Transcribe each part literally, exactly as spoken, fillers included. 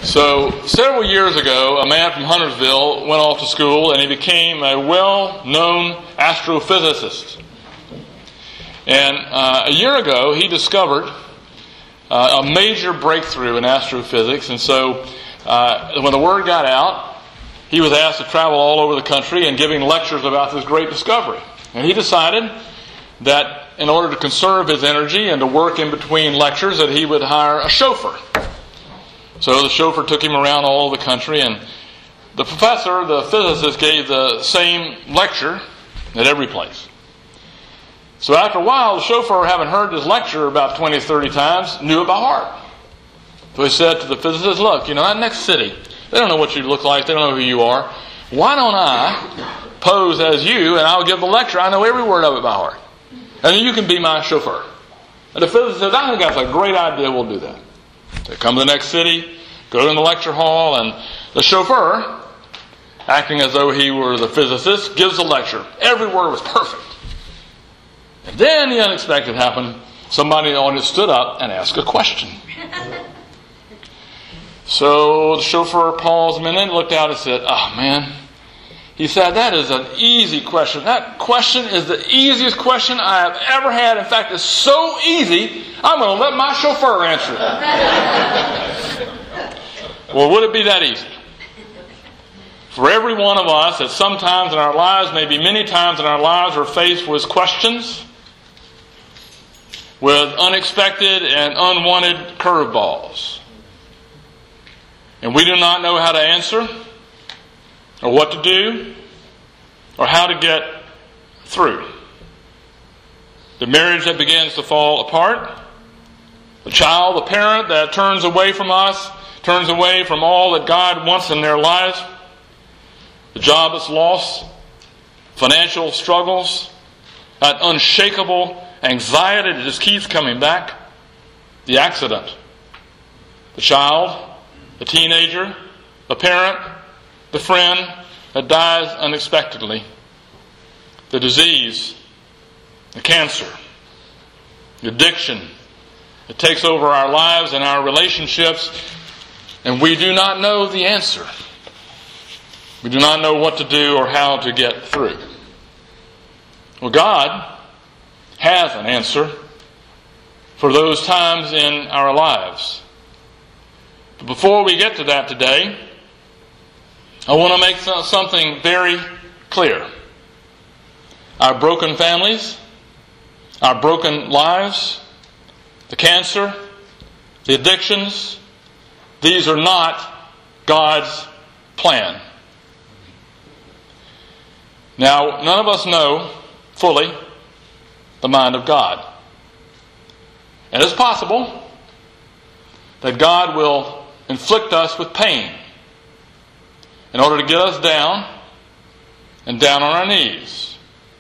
So, several years ago, a man from Huntersville went off to school and he became a well-known astrophysicist. And uh, a year ago, he discovered uh, a major breakthrough in astrophysics. And so, uh, when the word got out, he was asked to travel all over the country and giving lectures about this great discovery. And he decided that in order to conserve his energy and to work in between lectures, that he would hire a chauffeur. So the chauffeur took him around all over the country, and the professor, the physicist, gave the same lecture at every place. So after a while, the chauffeur, having heard this lecture about twenty, thirty times, knew it by heart. So he said to the physicist, look, you know, that next city, they don't know what you look like, they don't know who you are. Why don't I pose as you, and I'll give the lecture, I know every word of it by heart. And then you can be my chauffeur. And the physicist says, I think that's a great idea, we'll do that. They come to the next city, go in the lecture hall, and the chauffeur, acting as though he were the physicist, gives the lecture. Every word was perfect. And then the unexpected happened. Somebody in the audience stood up and asked a question. So the chauffeur paused a minute, looked out and said, oh man. He said, that is an easy question. That question is the easiest question I have ever had. In fact, it's so easy, I'm going to let my chauffeur answer it. Well, would it be that easy? For every one of us, at some times in our lives, maybe many times in our lives, we're faced with questions, with unexpected and unwanted curveballs. And we do not know how to answer, or what to do, or how to get through. The marriage that begins to fall apart, the child, the parent that turns away from us, turns away from all that God wants in their lives, the job that's lost, financial struggles, that unshakable anxiety that just keeps coming back, the accident, the child, the teenager, the parent, the friend that dies unexpectedly, the disease, the cancer, the addiction that takes over our lives and our relationships, and we do not know the answer. We do not know what to do or how to get through. Well, God has an answer for those times in our lives. But before we get to that today, I want to make something very clear. Our broken families, our broken lives, the cancer, the addictions, these are not God's plan. Now, none of us know fully the mind of God. And it's possible that God will inflict us with pain in order to get us down and down on our knees.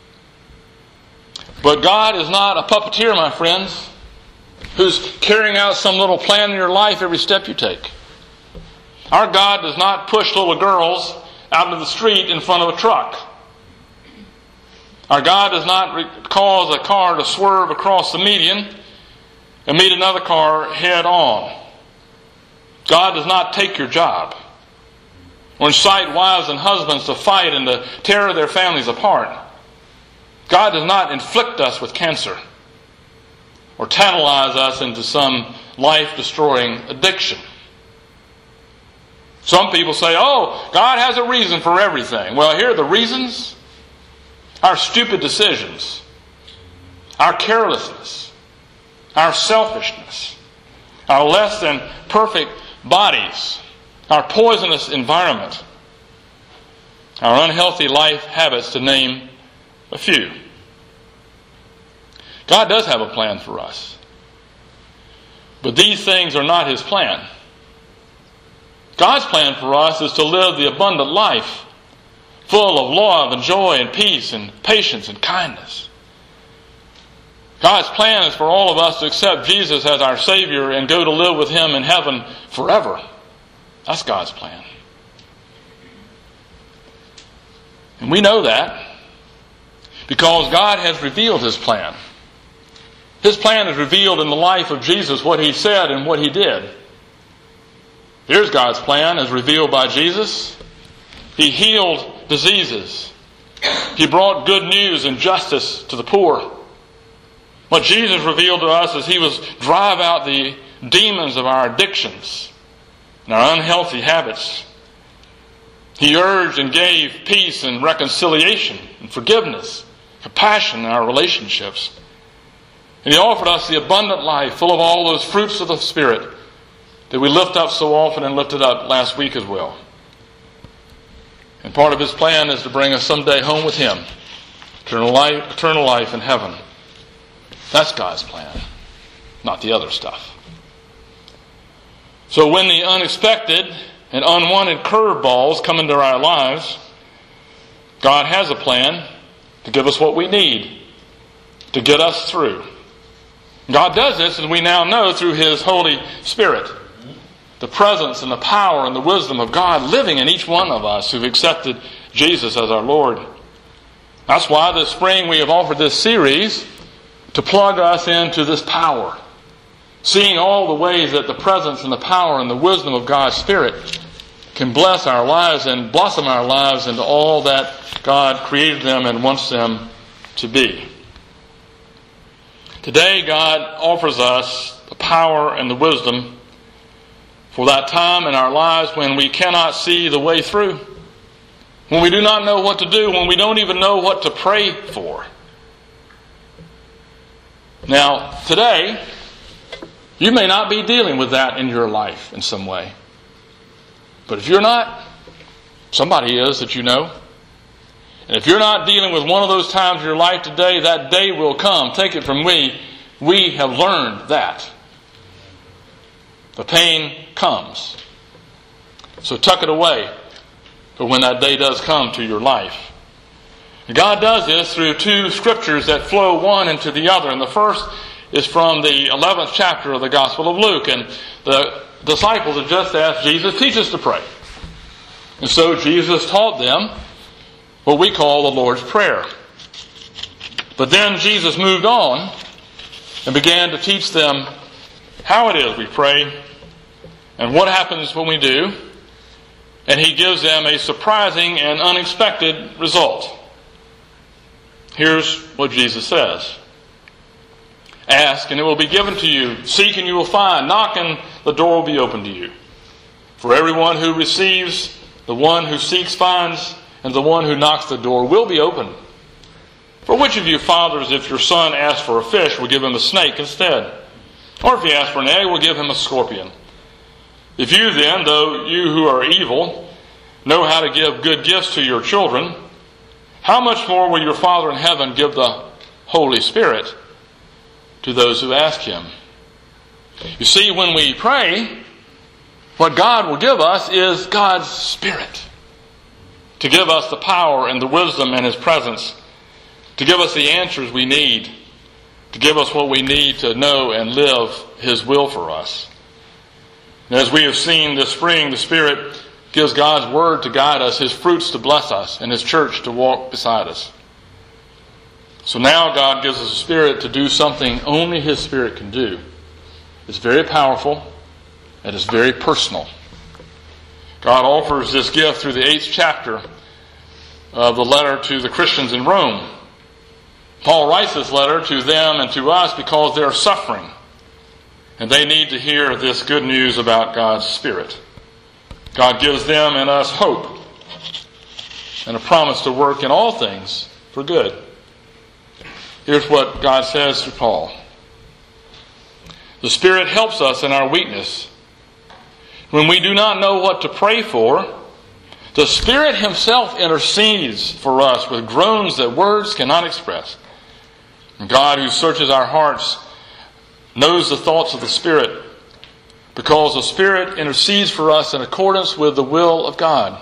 But God is not a puppeteer, my friends, who's carrying out some little plan in your life every step you take. Our God does not push little girls out into the street in front of a truck. Our God does not re- cause a car to swerve across the median and meet another car head on. God does not take your job or incite wives and husbands to fight and to tear their families apart. God does not inflict us with cancer or tantalize us into some life-destroying addiction. Some people say, oh, God has a reason for everything. Well, here are the reasons. Our stupid decisions, our carelessness, our selfishness, our less than perfect bodies, our poisonous environment, our unhealthy life habits, to name a few. God does have a plan for us. But these things are not His plan. God's plan for us is to live the abundant life, full of love and joy and peace and patience and kindness. God's plan is for all of us to accept Jesus as our Savior and go to live with Him in heaven forever. That's God's plan. And we know that because God has revealed His plan. His plan is revealed in the life of Jesus, what He said and what He did. Here's God's plan as revealed by Jesus. He healed diseases. He brought good news and justice to the poor. What Jesus revealed to us is He was drive out the demons of our addictions and our unhealthy habits. He urged and gave peace and reconciliation and forgiveness, compassion in our relationships. And He offered us the abundant life full of all those fruits of the Spirit that we lift up so often and lifted up last week as well. And part of His plan is to bring us someday home with Him. Eternal life, eternal life in heaven. That's God's plan, not the other stuff. So when the unexpected and unwanted curveballs come into our lives, God has a plan to give us what we need to get us through. God does this, as we now know, through His Holy Spirit. The presence and the power and the wisdom of God living in each one of us who've accepted Jesus as our Lord. That's why this spring we have offered this series to plug us into this power. Seeing all the ways that the presence and the power and the wisdom of God's Spirit can bless our lives and blossom our lives into all that God created them and wants them to be. Today God offers us the power and the wisdom for that time in our lives when we cannot see the way through, when we do not know what to do, when we don't even know what to pray for. Now, today, you may not be dealing with that in your life in some way. But if you're not, somebody is that you know. And if you're not dealing with one of those times in your life today, that day will come. Take it from me, we have learned that. The pain comes. So tuck it away for when that day does come to your life. God does this through two scriptures that flow one into the other. And the first is from the eleventh chapter of the Gospel of Luke. And the disciples had just asked Jesus, teach us to pray. And so Jesus taught them what we call the Lord's Prayer. But then Jesus moved on and began to teach them how it is we pray and what happens when we do. And He gives them a surprising and unexpected result. Here's what Jesus says. Ask and it will be given to you. Seek and you will find. Knock and the door will be opened to you. For everyone who receives, the one who seeks finds, and the one who knocks the door will be opened. For which of you fathers, if your son asks for a fish, will give him a snake instead? Or if he asks for an egg, will give him a scorpion? If you then, though you who are evil, know how to give good gifts to your children, how much more will your Father in heaven give the Holy Spirit to those who ask Him? You see, when we pray, what God will give us is God's Spirit. To give us the power and the wisdom and His presence. To give us the answers we need. To give us what we need to know and live His will for us. And as we have seen this spring, the Spirit gives God's Word to guide us, His fruits to bless us, and His church to walk beside us. So now God gives us a Spirit to do something only His Spirit can do. It's very powerful and it's very personal. God offers this gift through the eighth chapter of the letter to the Christians in Rome. Paul writes this letter to them and to us because they're suffering. And they need to hear this good news about God's Spirit. God gives them and us hope and a promise to work in all things for good. Here's what God says through Paul. The Spirit helps us in our weakness. When we do not know what to pray for, the Spirit Himself intercedes for us with groans that words cannot express. And God, who searches our hearts, knows the thoughts of the Spirit, because the Spirit intercedes for us in accordance with the will of God.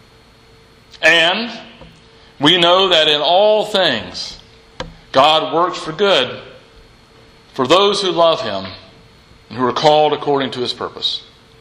And we know that in all things God works for good for those who love Him and who are called according to His purpose.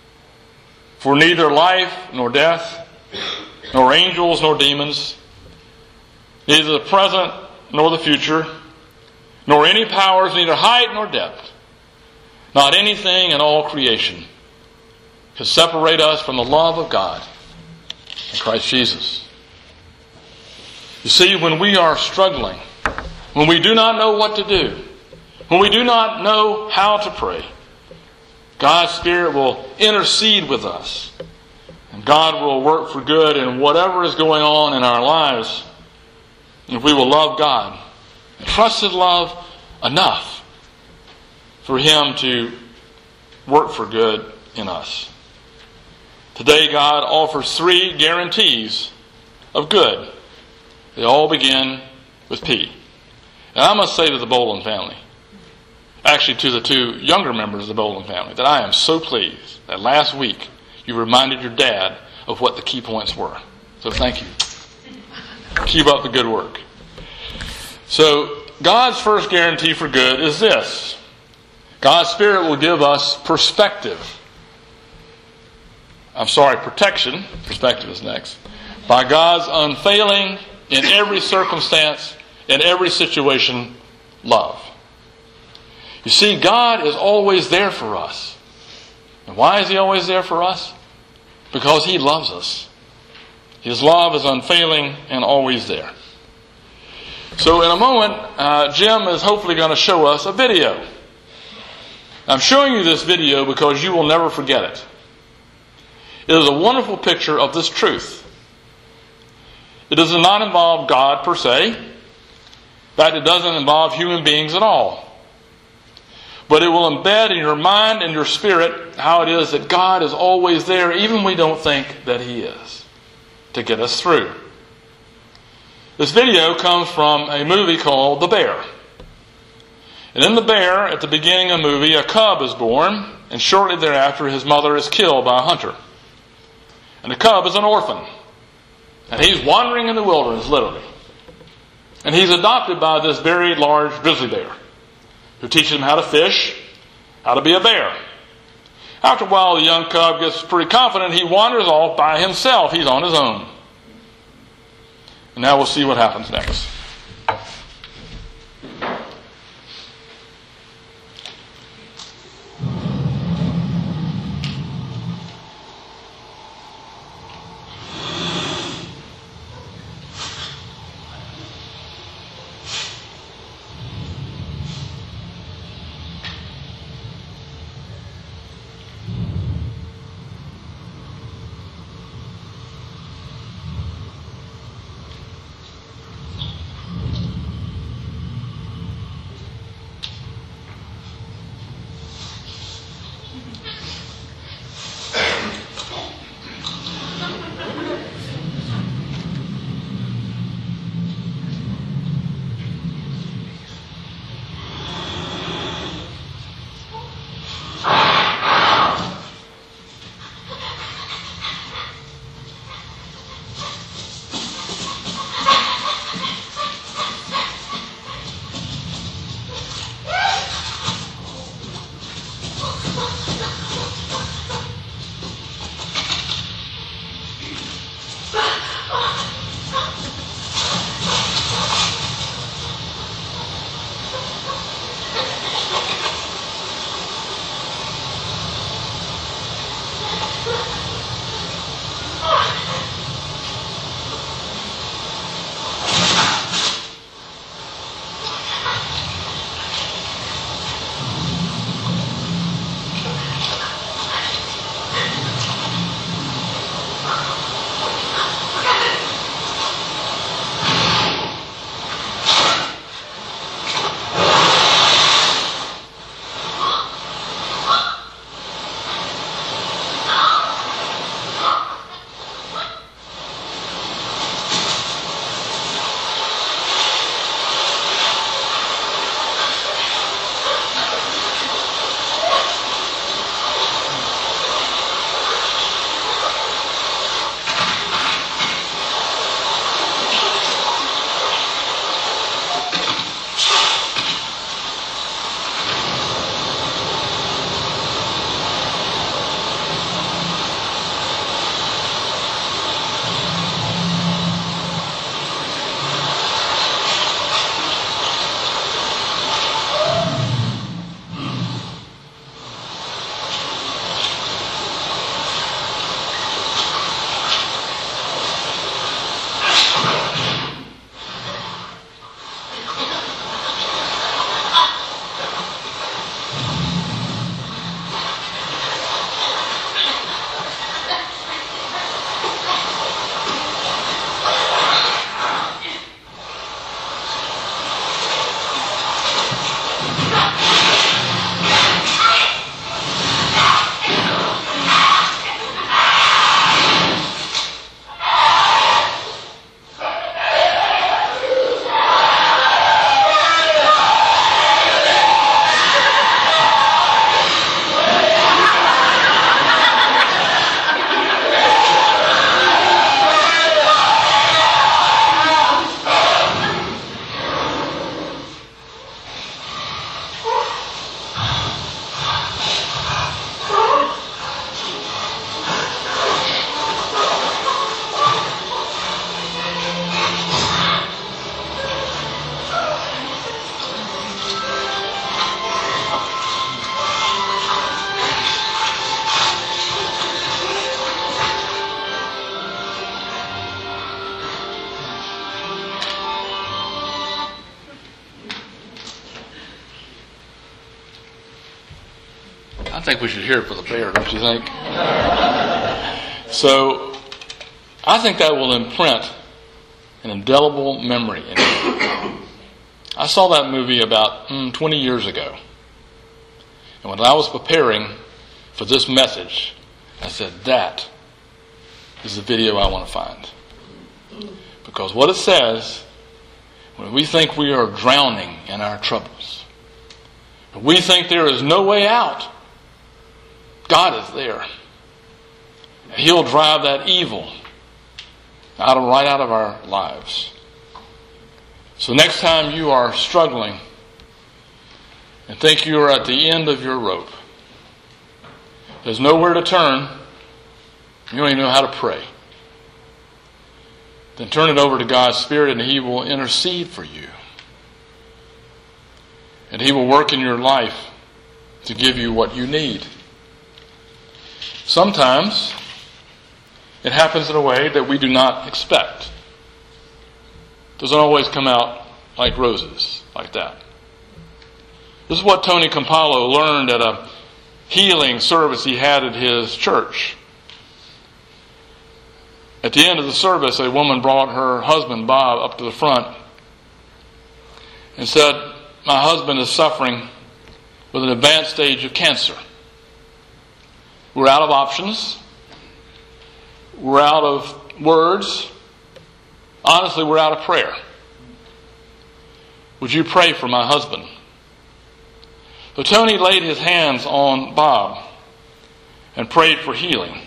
For neither life nor death, nor angels nor demons, neither the present nor the future, nor any powers, neither height nor depth, not anything in all creation can separate us from the love of God in Christ Jesus. You see, when we are struggling, when we do not know what to do, when we do not know how to pray, God's Spirit will intercede with us. And God will work for good in whatever is going on in our lives. If we will love God and trust His love enough for Him to work for good in us. Today God offers three guarantees of good. They all begin with P. And I must say to the Boland family, actually to the two younger members of the Boland family, that I am so pleased that last week you reminded your dad of what the key points were. So thank you. Keep up the good work. So God's first guarantee for good is this. God's Spirit will give us perspective. I'm sorry, protection. Perspective is next. By God's unfailing, in every circumstance, in every situation, love. You see, God is always there for us. And why is He always there for us? Because He loves us. His love is unfailing and always there. So in a moment, uh, Jim is hopefully going to show us a video. I'm showing you this video because you will never forget it. It is a wonderful picture of this truth. It does not involve God per se. In fact, it doesn't involve human beings at all. But it will embed in your mind and your spirit how it is that God is always there, even when we don't think that He is, to get us through. This video comes from a movie called The Bear. And in The Bear, at the beginning of the movie, a cub is born, and shortly thereafter his mother is killed by a hunter. And the cub is an orphan. And he's wandering in the wilderness, literally. And he's adopted by this very large grizzly bear, who teaches him how to fish, how to be a bear. After a while, the young cub gets pretty confident. He wanders off by himself. He's on his own. And now we'll see what happens next. think we should hear it for the bear, don't you think? So, I think that will imprint an indelible memory in you. I saw that movie about mm, twenty years ago. And when I was preparing for this message, I said, that is the video I want to find. Because what it says, when we think we are drowning in our troubles, when we think there is no way out, God is there. And He'll drive that evil out of, right out of our lives. So next time you are struggling and think you are at the end of your rope, there's nowhere to turn, you don't even know how to pray, then turn it over to God's Spirit and He will intercede for you. And He will work in your life to give you what you need. Sometimes it happens in a way that we do not expect. It doesn't always come out like roses, like that. This is what Tony Campolo learned at a healing service he had at his church. At the end of the service, a woman brought her husband, Bob, up to the front and said, "My husband is suffering with an advanced stage of cancer. We're out of options. We're out of words. Honestly, we're out of prayer. Would you pray for my husband?" So Tony laid his hands on Bob and prayed for healing.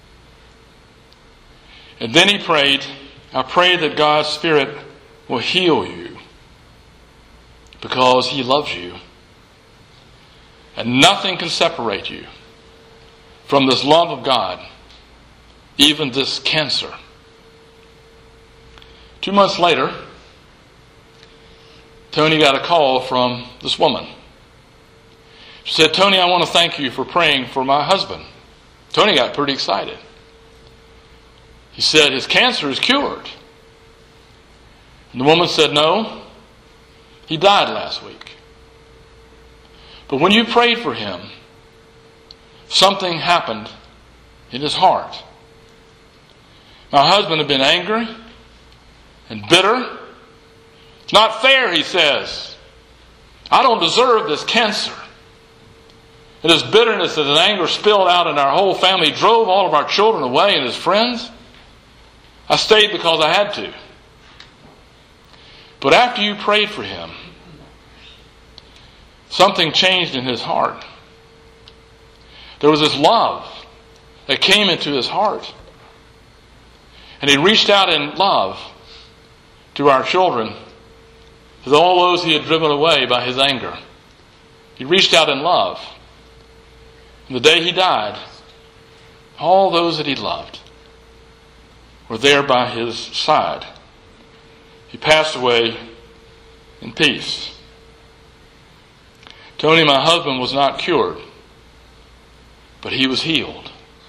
And then he prayed, "I pray that God's Spirit will heal you because He loves you. And nothing can separate you from this love of God, even this cancer." Two months later, Tony got a call from this woman. She said, "Tony, I want to thank you for praying for my husband." Tony got pretty excited. He said, "His cancer is cured." And the woman said, "No, he died last week. But when you prayed for him, something happened in his heart. My husband had been angry and bitter. It's not fair," he says. "I don't deserve this cancer." And his bitterness and his anger spilled out, and our whole family drove all of our children away and his friends. I stayed because I had to. But after you prayed for him, something changed in his heart. There was this love that came into his heart. And he reached out in love to our children, to all those he had driven away by his anger. He reached out in love. And the day he died, all those that he loved were there by his side. He passed away in peace. Tony, my husband, was not cured, but he was healed.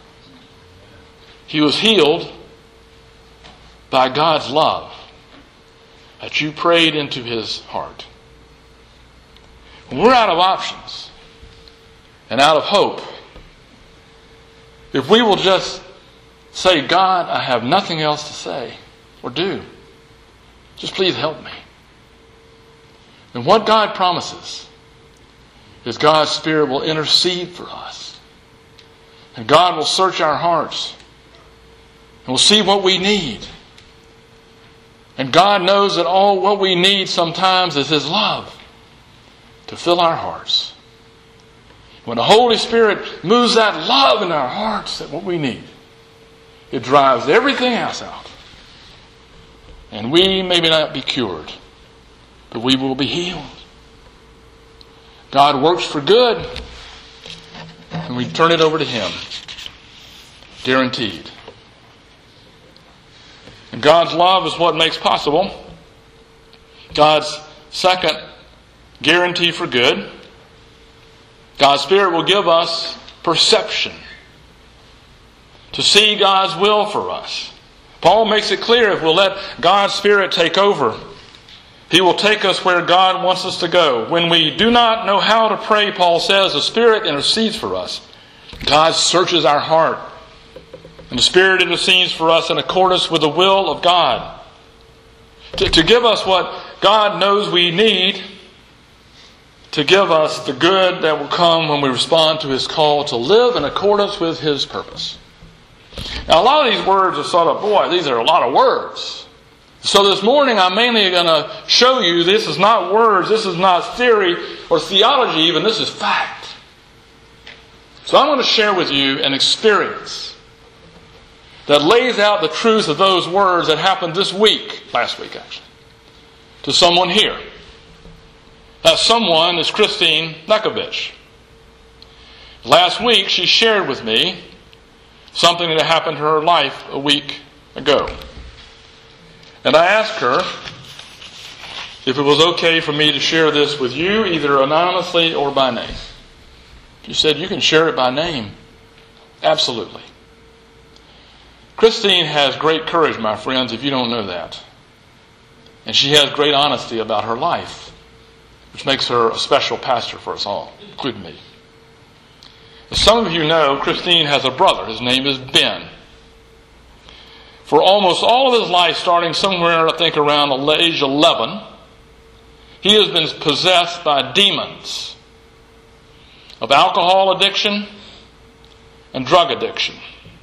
He was healed by God's love that you prayed into his heart. When we're out of options and out of hope, if we will just say, "God, I have nothing else to say or do. Just please help me." And what God promises is God's Spirit will intercede for us. And God will search our hearts. And will see what we need. And God knows that all what we need sometimes is His love to fill our hearts. When the Holy Spirit moves that love in our hearts, that what we need, it drives everything else out. And we may not be cured, but we will be healed. God works for good, and we turn it over to Him. Guaranteed. And God's love is what makes possible God's second guarantee for good. God's Spirit will give us perception to see God's will for us. Paul makes it clear, if we'll let God's Spirit take over, He will take us where God wants us to go. When we do not know how to pray, Paul says, the Spirit intercedes for us. God searches our heart. And the Spirit intercedes for us in accordance with the will of God. To, to give us what God knows we need, to give us the good that will come when we respond to His call to live in accordance with His purpose. Now, a lot of these words are sort of, boy, these are a lot of words. So this morning I'm mainly going to show you this is not words, this is not theory or theology even, this is fact. So I'm going to share with you an experience that lays out the truth of those words that happened this week, last week actually, to someone here. That someone is Christine Nekovich. Last week she shared with me something that happened to her life a week ago. And I asked her if it was okay for me to share this with you, either anonymously or by name. She said, you can share it by name. Absolutely. Christine has great courage, my friends, if you don't know that. And she has great honesty about her life, which makes her a special pastor for us all, including me. As some of you know, Christine has a brother. His name is Ben. For almost all of his life, starting somewhere, I think, around age eleven, he has been possessed by demons of alcohol addiction and drug addiction.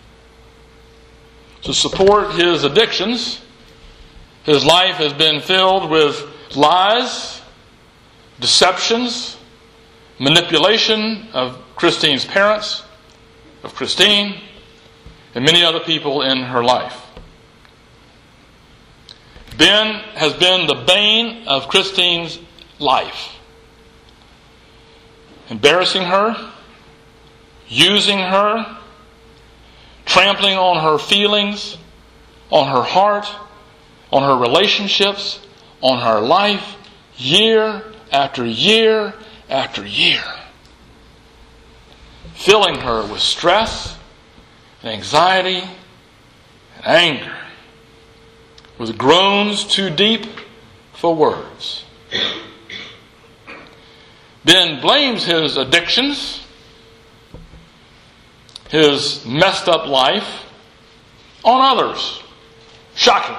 To support his addictions, his life has been filled with lies, deceptions, manipulation of Christine's parents, of Christine, and many other people in her life. Ben has been the bane of Christine's life. Embarrassing her, using her, trampling on her feelings, on her heart, on her relationships, on her life, year after year after year. Filling her with stress and anxiety and anger, with groans too deep for words. Ben blames his addictions, his messed up life, on others. Shocking.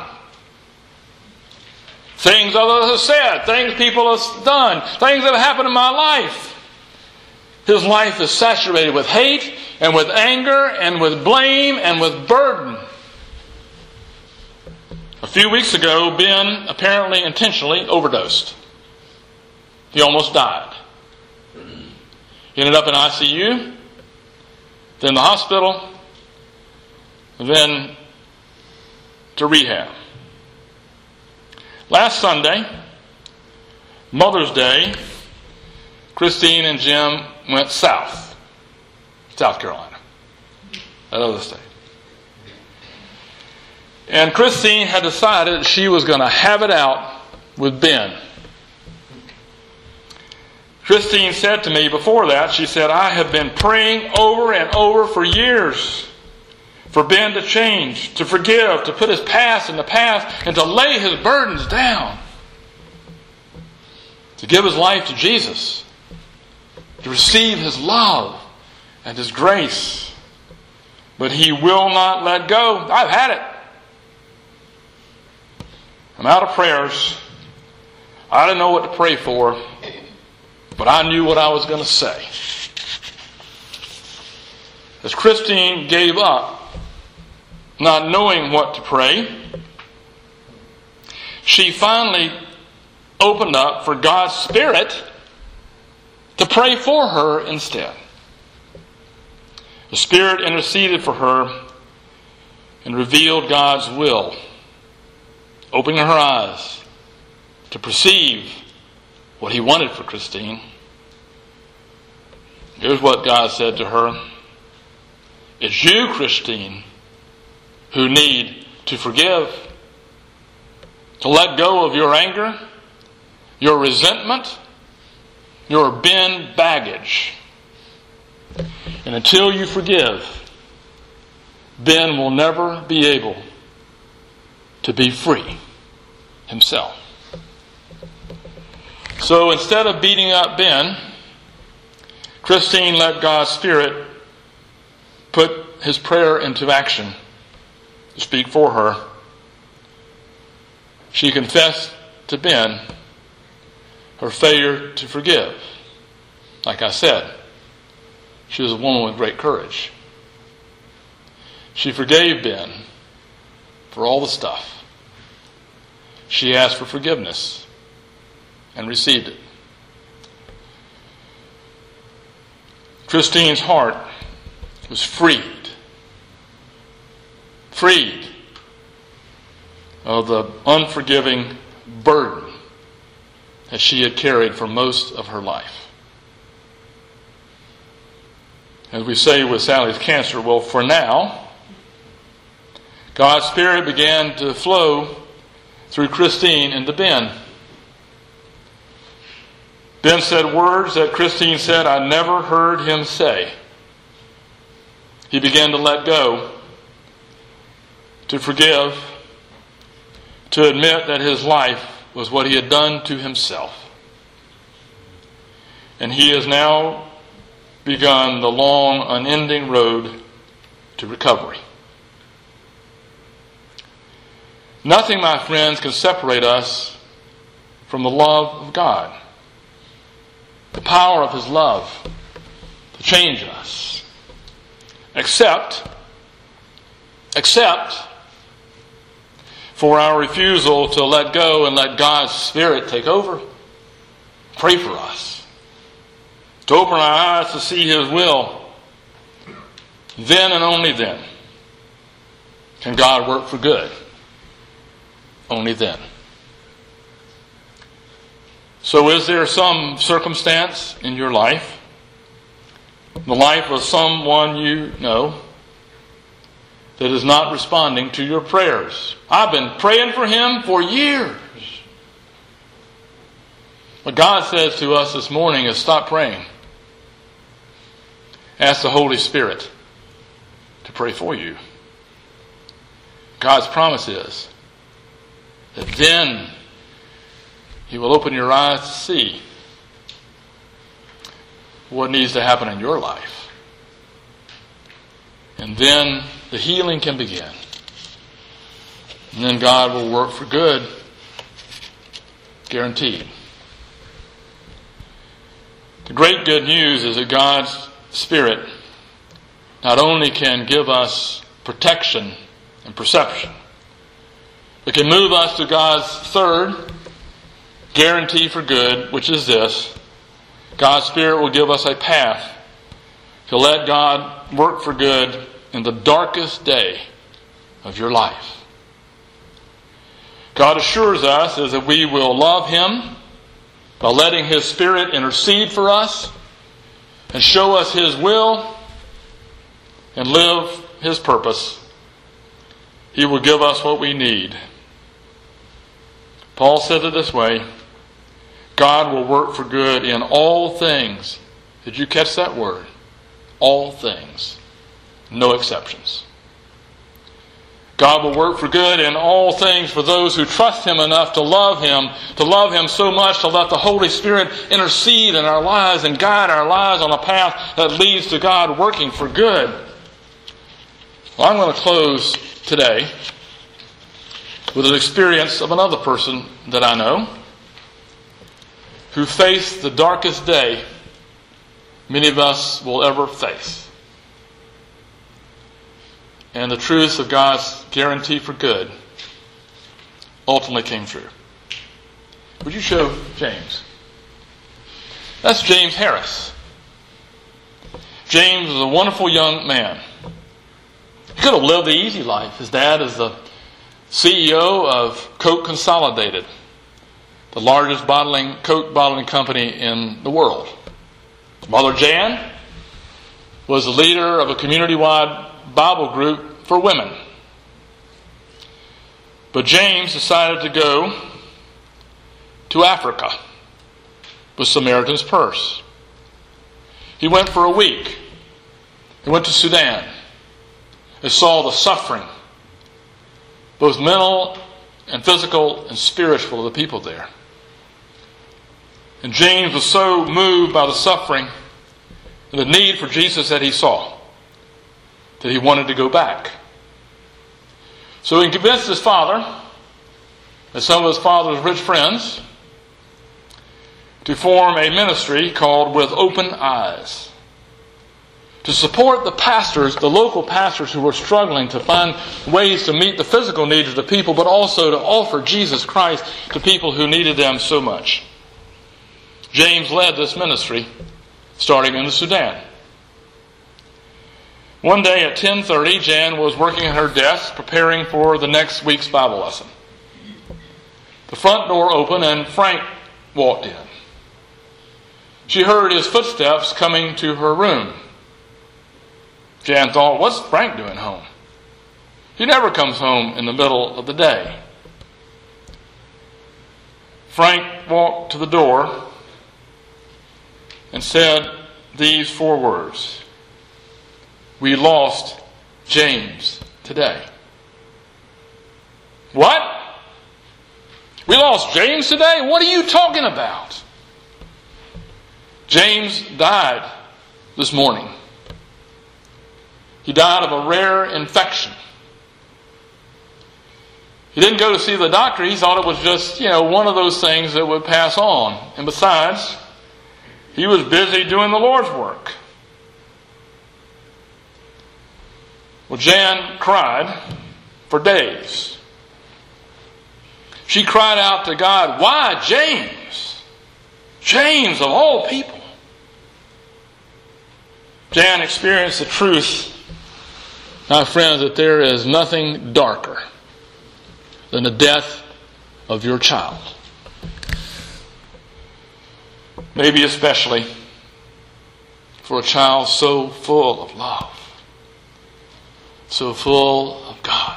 Things others have said, things people have done, things that have happened in my life. His life is saturated with hate and with anger and with blame and with burden. A few weeks ago, Ben apparently intentionally overdosed. He almost died. He ended up in I C U, then the hospital, then to rehab. Last Sunday, Mother's Day, Christine and Jim went south, South Carolina, that other state. And Christine had decided that she was going to have it out with Ben. Christine said to me before that, she said, I have been praying over and over for years for Ben to change, to forgive, to put his past in the past, and to lay his burdens down. To give his life to Jesus. To receive his love and his grace. But he will not let go. I've had it. I'm out of prayers. I didn't know what to pray for, but I knew what I was going to say. As Christine gave up, not knowing what to pray, she finally opened up for God's Spirit to pray for her instead. The Spirit interceded for her and revealed God's will, opening her eyes to perceive what He wanted for Christine. Here's what God said to her. It's you, Christine, who need to forgive, to let go of your anger, your resentment, your Ben baggage. And until you forgive, Ben will never be able to be free himself. So instead of beating up Ben, Christine let God's Spirit put His prayer into action to speak for her. She confessed to Ben her failure to forgive. Like I said, she was a woman with great courage. She forgave Ben for all the stuff. She asked for forgiveness and received it. Christine's heart was freed. Freed of the unforgiving burden that she had carried for most of her life. As we say with Sally's cancer, well, for now, God's Spirit began to flow through Christine into Ben. Ben said words that Christine said, I never heard him say. He began to let go, to forgive, to admit that his life was what he had done to himself. And he has now begun the long, unending road to recovery. Nothing, my friends, can separate us from the love of God. The power of His love to change us. Except, except for our refusal to let go and let God's Spirit take over. Pray for us. To open our eyes to see His will. Then and only then can God work for good. Only then. So is there some circumstance in your life, the life of someone you know, that is not responding to your prayers? I've been praying for him for years. What God says to us this morning is stop praying. Ask the Holy Spirit to pray for you. God's promise is that then He will open your eyes to see what needs to happen in your life. And then the healing can begin. And then God will work for good. Guaranteed. The great good news is that God's Spirit not only can give us protection and perception, but can move us to God's third guarantee for good, which is this: God's Spirit will give us a path to let God work for good in the darkest day of your life. God assures us is that we will love Him by letting His Spirit intercede for us and show us His will and live His purpose. He will give us what we need. Paul said it this way: God will work for good in all things. Did you catch that word? All things. No exceptions. God will work for good in all things for those who trust Him enough to love Him, to love Him so much to let the Holy Spirit intercede in our lives and guide our lives on a path that leads to God working for good. Well, I'm going to close today with an experience of another person that I know who faced the darkest day many of us will ever face. And the truths of God's guarantee for good ultimately came true. Would you show James? That's James Harris. James was a wonderful young man. He could have lived the easy life. His dad is the C E O of Coke Consolidated, the largest bottling Coke bottling company in the world. Mother Jan was the leader of a community-wide Bible group for women. But James decided to go to Africa with Samaritan's Purse. He went for a week. He went to Sudan and saw the suffering, both mental and physical and spiritual, of the people there. And James was so moved by the suffering and the need for Jesus that he saw that he wanted to go back. So he convinced his father and some of his father's rich friends to form a ministry called With Open Eyes, to support the pastors, the local pastors who were struggling to find ways to meet the physical needs of the people, but also to offer Jesus Christ to people who needed them so much. James led this ministry starting in the Sudan. One day at ten thirty, Jan was working at her desk preparing for the next week's Bible lesson. The front door opened and Frank walked in. She heard his footsteps coming to her room. Jan thought, what's Frank doing home? He never comes home in the middle of the day. Frank walked to the door and said these four words: "We lost James today." What? We lost James today? What are you talking about? James died this morning. He died of a rare infection. He didn't go to see the doctor. He thought it was just, you know, one of those things that would pass on. And besides, he was busy doing the Lord's work. Well, Jan cried for days. She cried out to God, why James? James of all people. Jan experienced the truth, my friends, that there is nothing darker than the death of your child. Maybe especially for a child so full of love, so full of God.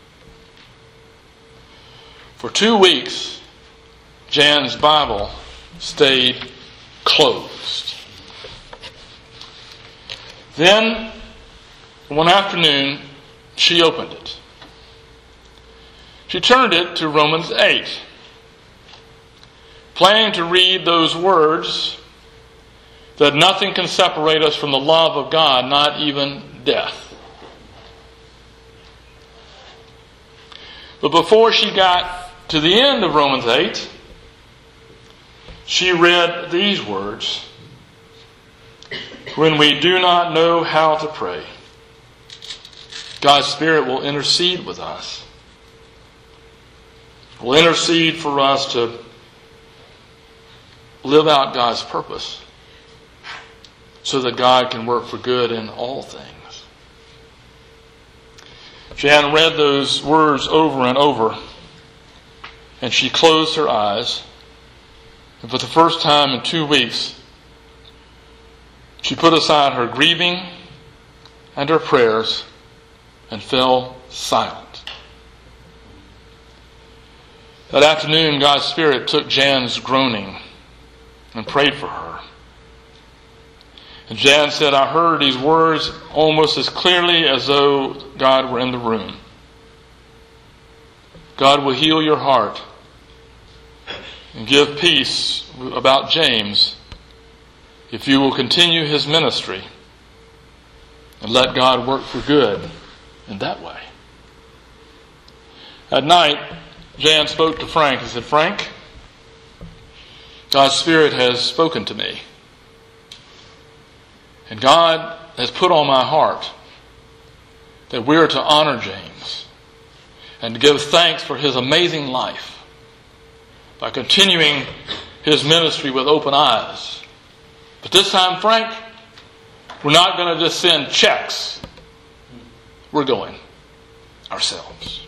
For two weeks, Jan's Bible stayed closed. Then, one afternoon, she opened it. She turned it to Romans eight, planning to read those words that nothing can separate us from the love of God, not even death. But before she got to the end of Romans eight, she read these words: when we do not know how to pray, God's Spirit will intercede with us. Will intercede for us to live out God's purpose so that God can work for good in all things. Jan read those words over and over, and she closed her eyes. And for the first time in two weeks, she put aside her grieving and her prayers and fell silent. That afternoon, God's Spirit took Jan's groaning and prayed for her. And Jan said, I heard these words almost as clearly as though God were in the room. God will heal your heart and give peace about James if you will continue his ministry and let God work for good in that way. At night, Jan spoke to Frank and said, Frank, God's Spirit has spoken to me. And God has put on my heart that we are to honor James and to give thanks for his amazing life by continuing his ministry with open eyes. But this time, Frank, we're not going to just send checks. We're going ourselves.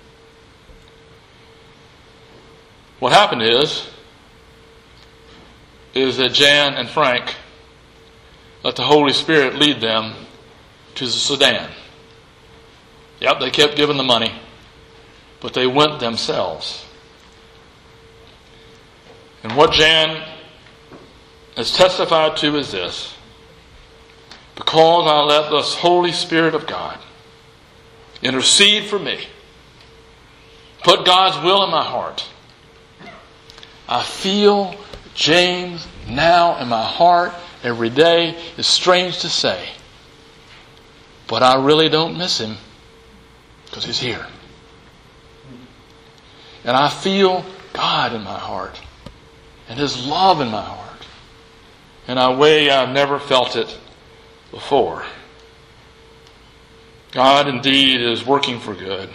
What happened is, is that Jan and Frank let the Holy Spirit lead them to the Sudan. Yep, they kept giving the money, but they went themselves. And what Jan has testified to is this: because I let the Holy Spirit of God intercede for me, put God's will in my heart, I feel James, now in my heart, every day, is strange to say. But I really don't miss him because he's here. And I feel God in my heart and his love in my heart in a way I've never felt it before. God indeed is working for good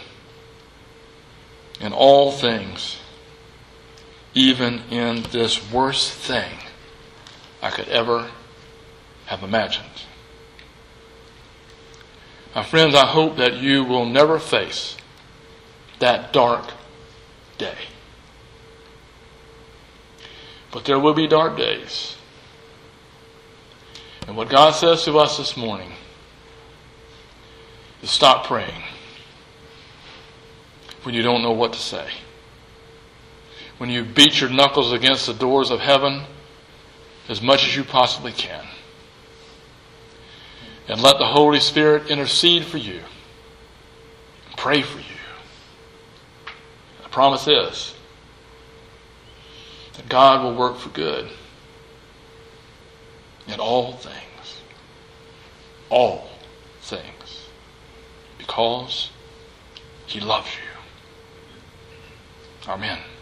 in all things, even in this worst thing I could ever have imagined. My friends, I hope that you will never face that dark day. But there will be dark days. And what God says to us this morning is stop praying when you don't know what to say. When you beat your knuckles against the doors of heaven as much as you possibly can. And let the Holy Spirit intercede for you. Pray for you. The promise is that God will work for good in all things. All things. Because he loves you. Amen.